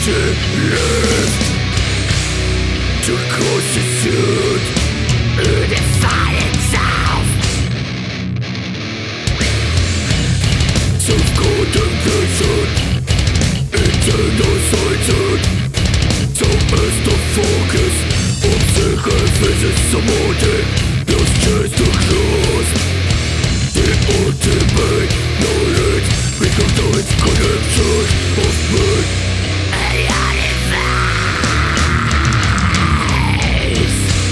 left to constitute unify itself. Self-condemnation, internal solitude, so as the focus of the physics supported just to close the ultimate knowledge become the connection of man and universe.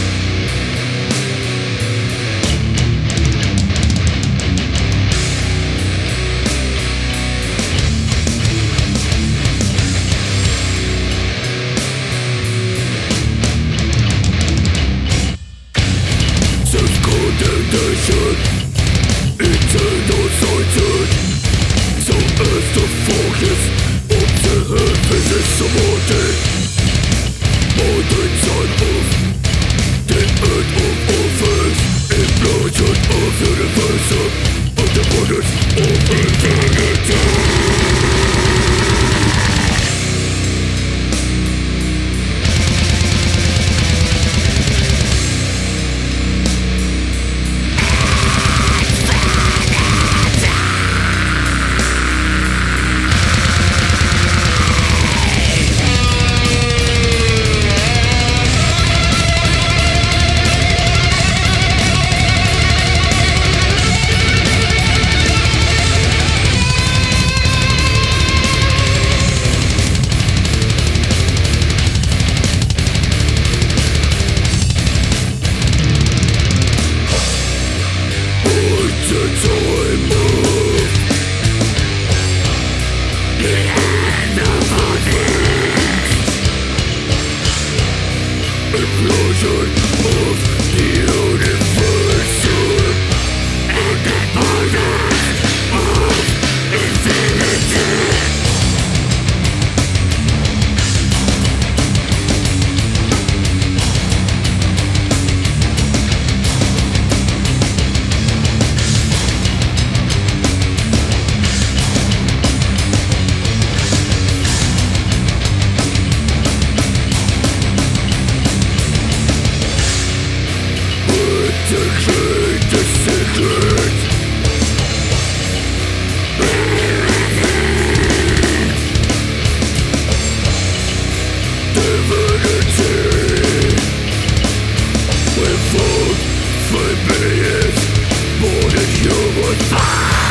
Self-condemnation, internal solitude, so as the focus of the heavens is supported. Modern son of the earth of offers, implosion of universal, of the borders of eternity. Implosion of the universal and the borders of infinity. Declare the secret. Divinity without 5 minutes more than human fire.